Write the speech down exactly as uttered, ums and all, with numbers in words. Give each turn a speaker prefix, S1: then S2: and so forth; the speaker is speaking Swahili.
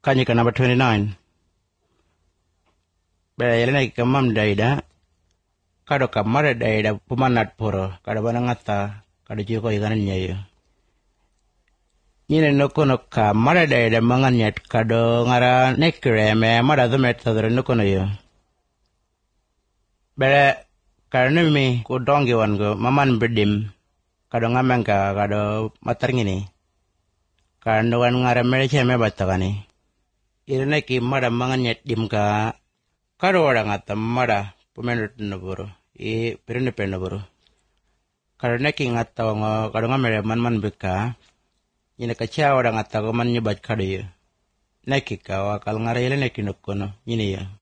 S1: Kanyika number twenty-nine. Bela ka mam daida kado ka mare daida pumanat poro kado banangata kado jiko iganan nyayo. Nyine nokono ka mare daida manganyat kado ngara nekire me mara dhumet tadre nokono yo. Bela karena mi ko dongi wango maman bedim kado ngamenga kado matarngini karena wan ngara mereche me batagani. Irene ki mara manganyat dimka kado orang atam mara pumenut naboro e perene penaboro karena ki ngata ngo kado ngamere man man beka ine kacha orang ata ko man nyebat kado yo neki ka wakal ngare ile neki nokono ine ya